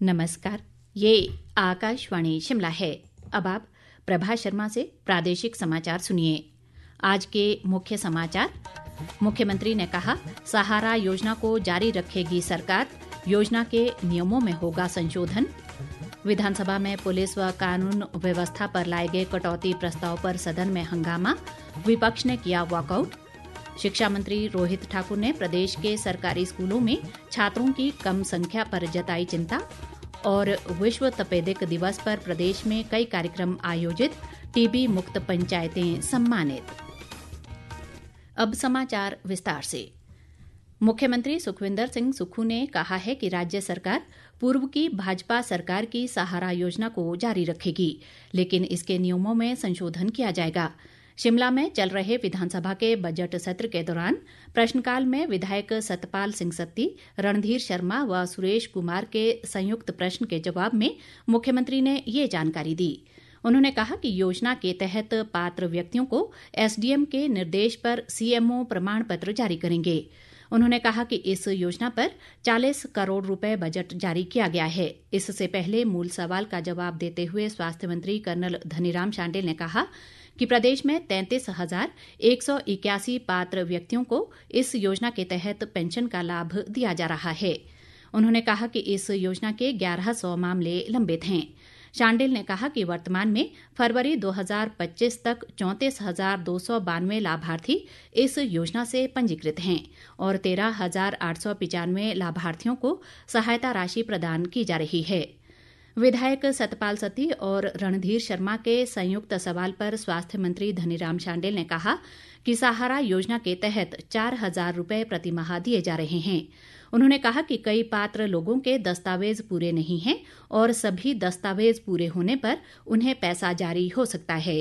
नमस्कार, ये आकाशवाणी शिमला है। अब आप प्रभा शर्मा से प्रादेशिक समाचार सुनिए। आज के मुख्य समाचार। मुख्यमंत्री ने कहा, सहारा योजना को जारी रखेगी सरकार, योजना के नियमों में होगा संशोधन। विधानसभा में पुलिस व कानून व्यवस्था पर लाए गए कटौती प्रस्ताव पर सदन में हंगामा, विपक्ष ने किया वॉकआउट। शिक्षा मंत्री रोहित ठाकुर ने प्रदेश के सरकारी स्कूलों में छात्रों की कम संख्या पर जताई चिंता। और विश्व तपेदिक दिवस पर प्रदेश में कई कार्यक्रम आयोजित, टीबी मुक्त पंचायतें सम्मानित। अब समाचार विस्तार से। मुख्यमंत्री सुखविंदर सिंह सुक्खू ने कहा है कि राज्य सरकार पूर्व की भाजपा सरकार की सहारा योजना को जारी रखेगी, लेकिन इसके नियमों में संशोधन किया जाएगा। शिमला में चल रहे विधानसभा के बजट सत्र के दौरान प्रश्नकाल में विधायक सतपाल सिंह सत्ती, रणधीर शर्मा व सुरेश कुमार के संयुक्त प्रश्न के जवाब में मुख्यमंत्री ने ये जानकारी दी। उन्होंने कहा कि योजना के तहत पात्र व्यक्तियों को एसडीएम के निर्देश पर सीएमओ प्रमाण पत्र जारी करेंगे। उन्होंने कहा कि इस योजना पर 40 करोड़ रुपए बजट जारी किया गया है। इससे पहले मूल सवाल का जवाब देते हुए स्वास्थ्य मंत्री कर्नल धनीराम शांडिल ने कहा कि प्रदेश में 33,181 पात्र व्यक्तियों को इस योजना के तहत पेंशन का लाभ दिया जा रहा है। उन्होंने कहा कि इस योजना के 1100 मामले लंबित हैं। शांडिल ने कहा कि वर्तमान में फरवरी 2025 तक 34,292 लाभार्थी इस योजना से पंजीकृत हैं और 13,895 लाभार्थियों को सहायता राशि प्रदान की जा रही है। विधायक सतपाल सत्ती और रणधीर शर्मा के संयुक्त सवाल पर स्वास्थ्य मंत्री धनीराम शांडिल ने कहा कि सहारा योजना के तहत 4,000 रुपए प्रतिमाह दिए जा रहे हैं। उन्होंने कहा कि कई पात्र लोगों के दस्तावेज पूरे नहीं हैं और सभी दस्तावेज पूरे होने पर उन्हें पैसा जारी हो सकता है।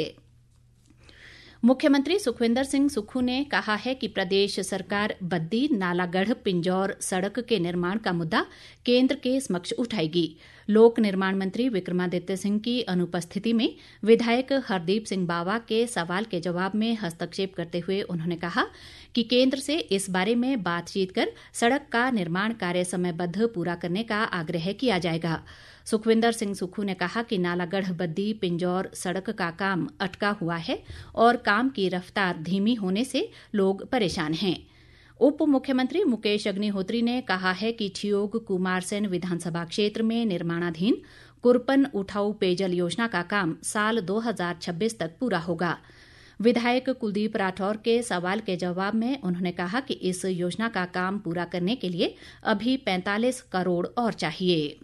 मुख्यमंत्री सुखविंदर सिंह सुक्खू ने कहा है कि प्रदेश सरकार बद्दी नालागढ़ पिंजौर सड़क के निर्माण का मुद्दा केंद्र के समक्ष उठाएगी। लोक निर्माण मंत्री विक्रमादित्य सिंह की अनुपस्थिति में विधायक हरदीप सिंह बावा के सवाल के जवाब में हस्तक्षेप करते हुए उन्होंने कहा कि केंद्र से इस बारे में बातचीत कर सड़क का निर्माण कार्य समयबद्ध पूरा करने का आग्रह किया जाएगा। सुखविंदर सिंह सुक्खू ने कहा कि नालागढ़ बद्दी पिंजौर सड़क का काम अटका हुआ है और काम की रफ्तार धीमी होने से लोग परेशान हैं। उप मुख्यमंत्री मुकेश अग्निहोत्री ने कहा है कि ठियोग कुमारसेन विधानसभा क्षेत्र में निर्माणाधीन कुरपन उठाऊ पेयजल योजना का काम साल 2026 तक पूरा होगा। विधायक कुलदीप राठौर के सवाल के जवाब में उन्होंने कहा कि इस योजना का काम पूरा करने के लिए अभी 45 करोड़ और चाहिए।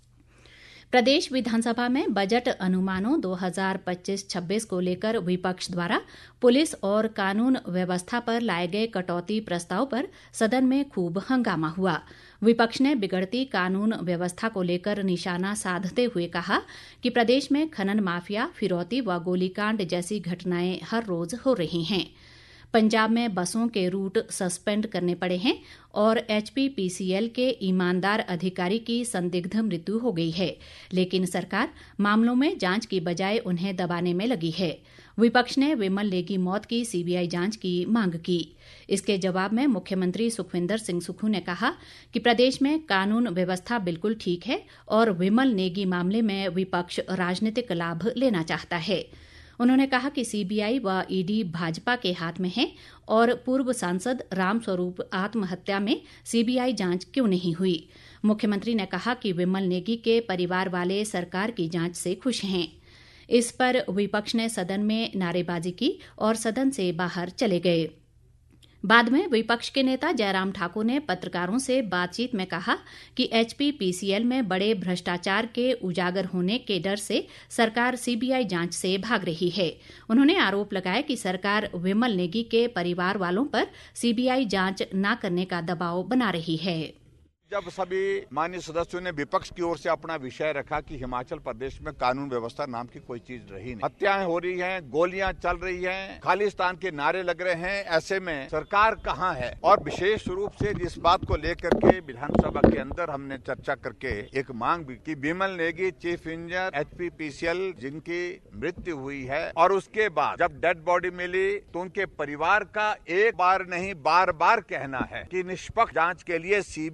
प्रदेश विधानसभा में बजट अनुमानों 2025-26 को लेकर विपक्ष द्वारा पुलिस और कानून व्यवस्था पर लाए गए कटौती प्रस्ताव पर सदन में खूब हंगामा हुआ। विपक्ष ने बिगड़ती कानून व्यवस्था को लेकर निशाना साधते हुए कहा कि प्रदेश में खनन माफिया, फिरौती व गोलीकांड जैसी घटनाएं हर रोज हो रही हैं। पंजाब में बसों के रूट सस्पेंड करने पड़े हैं और HPPCL के ईमानदार अधिकारी की संदिग्ध मृत्यु हो गई है, लेकिन सरकार मामलों में जांच की बजाय उन्हें दबाने में लगी है। विपक्ष ने विमल नेगी मौत की CBI जांच की मांग की। इसके जवाब में मुख्यमंत्री सुखविंदर सिंह सुक्खू ने कहा कि प्रदेश में कानून व्यवस्था बिल्कुल ठीक है और विमल नेगी मामले में विपक्ष राजनीतिक लाभ लेना चाहता है। उन्होंने कहा कि CBI व ED भाजपा के हाथ में है और पूर्व सांसद रामस्वरूप आत्महत्या में CBI जांच क्यों नहीं हुई। मुख्यमंत्री ने कहा कि विमल नेगी के परिवार वाले सरकार की जांच से खुश हैं। इस पर विपक्ष ने सदन में नारेबाजी की और सदन से बाहर चले गए। बाद में विपक्ष के नेता जयराम ठाकुर ने पत्रकारों से बातचीत में कहा कि HPPCL में बड़े भ्रष्टाचार के उजागर होने के डर से सरकार CBI जांच से भाग रही है। उन्होंने आरोप लगाया कि सरकार विमल नेगी के परिवार वालों पर CBI जांच न करने का दबाव बना रही है। जब सभी माननीय सदस्यों ने विपक्ष की ओर से अपना विषय रखा कि हिमाचल प्रदेश में कानून व्यवस्था नाम की कोई चीज रही नहीं, हत्याएं हो रही हैं, गोलियां चल रही हैं, खालिस्तान के नारे लग रहे हैं, ऐसे में सरकार कहां है। और विशेष रूप से जिस बात को लेकर के विधानसभा के अंदर हमने चर्चा करके एक मांग भी की, Vimal Negi chief engineer HPPCL जिनकी मृत्यु हुई है और उसके बाद जब डेड बॉडी मिली तो उनके परिवार का एक बार नहीं बार बार कहना है कि निष्पक्ष जांच के लिए CBI से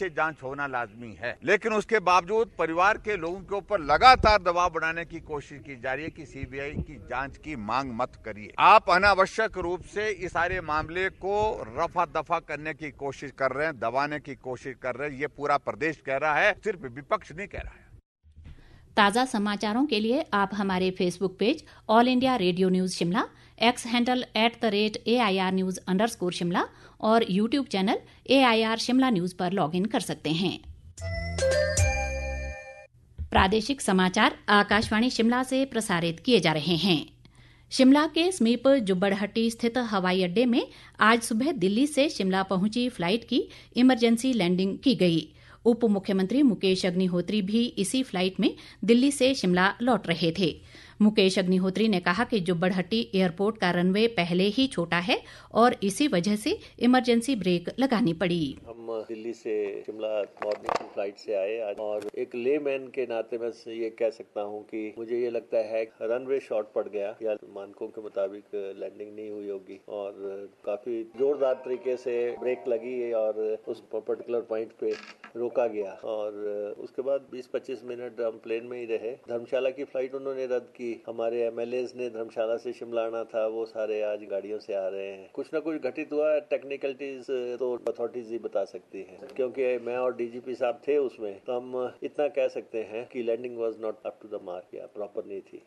जांच होना लाजमी है, लेकिन उसके बावजूद परिवार के लोगों के ऊपर लगातार दबाव बनाने की कोशिश की जा रही है कि सीबीआई की जांच की मांग मत करिए। आप अनावश्यक रूप से इस सारे मामले को रफा दफा करने की कोशिश कर रहे हैं, दबाने की कोशिश कर रहे हैं। ये पूरा प्रदेश कह रहा है, सिर्फ विपक्ष नहीं कह रहा है। ताज़ा समाचारों के लिए आप हमारे Facebook page All India Radio News Shimla, X handle @AIR News_ Shimla और YouTube channel AIR Shimla news पर लॉगिन कर सकते हैं। प्रादेशिक समाचार आकाशवाणी शिमला से प्रसारित किए जा रहे हैं। शिमला के समीप जुब्बड़हट्टी स्थित हवाई अड्डे में आज सुबह दिल्ली से शिमला पहुंची फ्लाइट की इमरजेंसी लैंडिंग की गई। उप मुख्यमंत्री मुकेश अग्निहोत्री भी इसी फ्लाइट में दिल्ली से शिमला लौट रहे थे। मुकेश अग्निहोत्री ने कहा कि जुब्बड़हट्टी एयरपोर्ट का रनवे पहले ही छोटा है और इसी वजह से इमरजेंसी ब्रेक लगानी पड़ी। हम दिल्ली से शिमला मॉर्निंग की फ्लाइट से आए आज, और एक लेमैन के नाते मैं ये कह सकता हूँ कि मुझे ये लगता है रनवे शॉर्ट पड़ गया या मानकों के मुताबिक लैंडिंग नहीं हुई होगी, और काफी जोरदार तरीके से ब्रेक लगी और उस पर्टिकुलर पॉइंट पे रोका गया, और उसके बाद 20-25 मिनट हम प्लेन में ही रहे। धर्मशाला की फ्लाइट उन्होंने रद्द की। हमारे MLAs ने धर्मशाला से शिमला आना था, वो सारे आज गाड़ियों से आ रहे हैं। कुछ ना कुछ घटित हुआ, टेक्निकलिटीज तो अथॉरिटीज ही बता सकती हैं, क्योंकि मैं और DGP साहब थे उसमें, तो हम इतना कह सकते हैं कि landing was not up to the mark या प्रॉपर नहीं थी।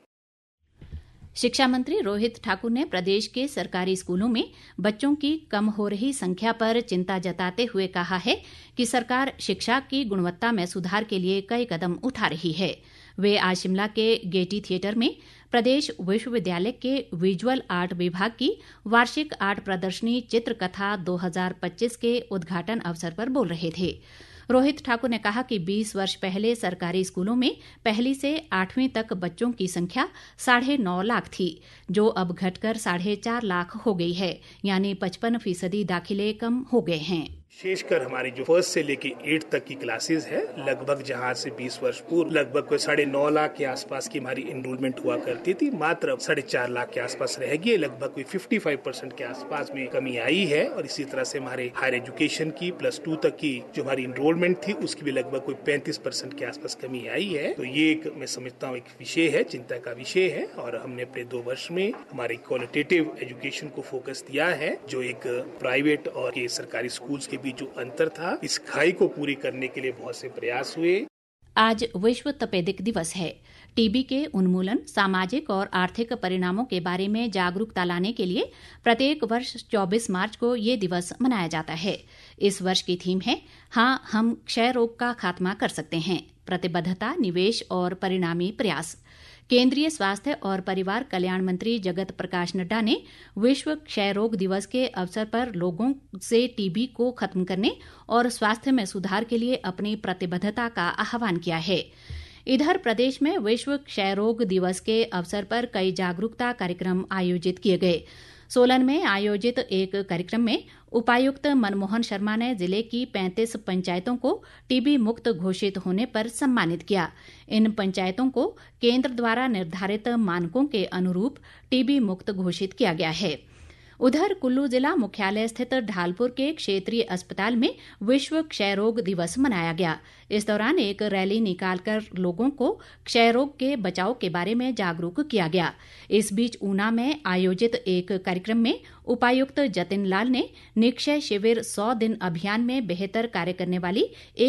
शिक्षा मंत्री रोहित ठाकुर ने प्रदेश के सरकारी स्कूलों में बच्चों की कम हो रही संख्या पर चिंता जताते हुए कहा है कि सरकार शिक्षा की गुणवत्ता में सुधार के लिए कई कदम उठा रही है। वे आज शिमला के गेटी थिएटर में प्रदेश विश्वविद्यालय के विजुअल आर्ट विभाग की वार्षिक आर्ट प्रदर्शनी चित्रकथा 2025 के उद्घाटन अवसर पर बोल रहे थे। रोहित ठाकुर ने कहा कि 20 वर्ष पहले सरकारी स्कूलों में पहली से 8वीं तक बच्चों की संख्या 9.5 लाख थी, जो अब घटकर 4.5 लाख हो गई है, यानी 55% दाखिले कम हो गए हैं। विशेषकर हमारी जो 1st से लेके 8 तक की क्लासेस है, लगभग जहां से 20 वर्ष पूर्व लगभग 9.5 लाख के आसपास की हमारी एनरोलमेंट हुआ करती थी, मात्र 4.5 लाख के आसपास रह गई। लगभग कोई 55% के आसपास में कमी आई है, और इसी तरह से हमारे हायर एजुकेशन की +2 तक की जो हमारी एनरोलमेंट थी उसकी भी लगभग कोई 35% के आसपास कमी आई है। तो ये एक मैं समझता हूँ एक विषय है, चिंता का विषय है, और हमने अपने 2 वर्ष में हमारी क्वालिटेटिव एजुकेशन को फोकस दिया है। जो एक प्राइवेट और सरकारी स्कूल्स के जो अंतर था, इस खाई को पूरी करने के लिए बहुत से प्रयास हुए। आज विश्व तपेदिक दिवस है। टीबी के उन्मूलन, सामाजिक और आर्थिक परिणामों के बारे में जागरूकता लाने के लिए प्रत्येक वर्ष 24 मार्च को ये दिवस मनाया जाता है। इस वर्ष की थीम है, हाँ हम क्षय रोग का खात्मा कर सकते हैं, प्रतिबद्धता, निवेश और परिणामी प्रयास। केंद्रीय स्वास्थ्य और परिवार कल्याण मंत्री जगत प्रकाश नड्डा ने विश्व क्षय रोग दिवस के अवसर पर लोगों से टीबी को खत्म करने और स्वास्थ्य में सुधार के लिए अपनी प्रतिबद्धता का आह्वान किया है। इधर प्रदेश में विश्व क्षय रोग दिवस के अवसर पर कई जागरूकता कार्यक्रम आयोजित किए गए। सोलन में आयोजित एक कार्यक्रम में उपायुक्त मनमोहन शर्मा ने जिले की 35 पंचायतों को टीबी मुक्त घोषित होने पर सम्मानित किया। इन पंचायतों को केंद्र द्वारा निर्धारित मानकों के अनुरूप टीबी मुक्त घोषित किया गया है। उधर कुल्लू जिला मुख्यालय स्थित ढालपुर के क्षेत्रीय अस्पताल में विश्व क्षय रोग दिवस मनाया गया। इस दौरान एक रैली निकालकर लोगों को क्षय रोग के बचाव के बारे में जागरूक किया गया। इस बीच ऊना में आयोजित एक कार्यक्रम में उपायुक्त जतिन लाल ने निक्षय शिविर 100 दिन अभियान में बेहतर कार्य करने वाली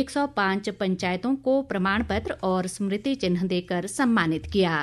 105 पंचायतों को प्रमाण पत्र और स्मृति चिन्ह देकर सम्मानित किया।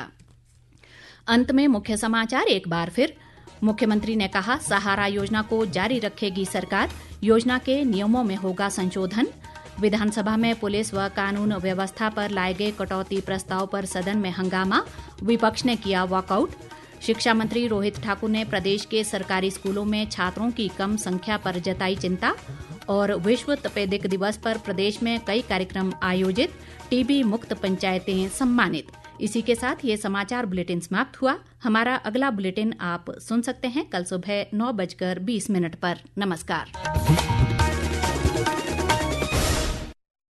अंत में मुख्य समाचार एक बार फिर। मुख्यमंत्री ने कहा, सहारा योजना को जारी रखेगी सरकार, योजना के नियमों में होगा संशोधन। विधानसभा में पुलिस व कानून व्यवस्था पर लाए गए कटौती प्रस्ताव पर सदन में हंगामा, विपक्ष ने किया वॉकआउट। शिक्षा मंत्री रोहित ठाकुर ने प्रदेश के सरकारी स्कूलों में छात्रों की कम संख्या पर जताई चिंता। और विश्व तपेदिक दिवस पर प्रदेश में कई कार्यक्रम आयोजित, टीबी मुक्त पंचायतें सम्मानित। इसी के साथ ये समाचार बुलेटिन समाप्त हुआ। हमारा अगला बुलेटिन आप सुन सकते हैं कल सुबह 9:20 पर। नमस्कार।